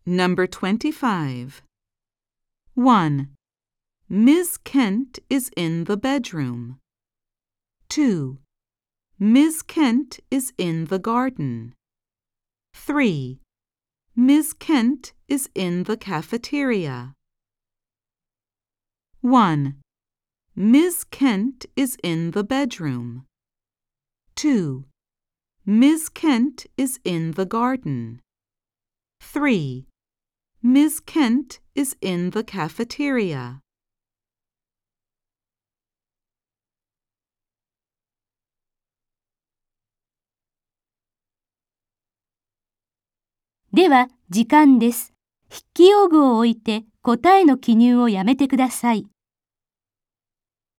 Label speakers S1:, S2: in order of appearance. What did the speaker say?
S1: Number 25. 1. Ms. Kent is in the bedroom. 2. Ms. Kent is in the garden. 3. Ms. Kent is in the cafeteria. 1. Ms. Kent is in the bedroom. 2. Ms. Kent is in the garden. 3. Ms. Kent is in the cafeteria.
S2: では、時間です。筆記用具を置いて答えの記入をやめてください。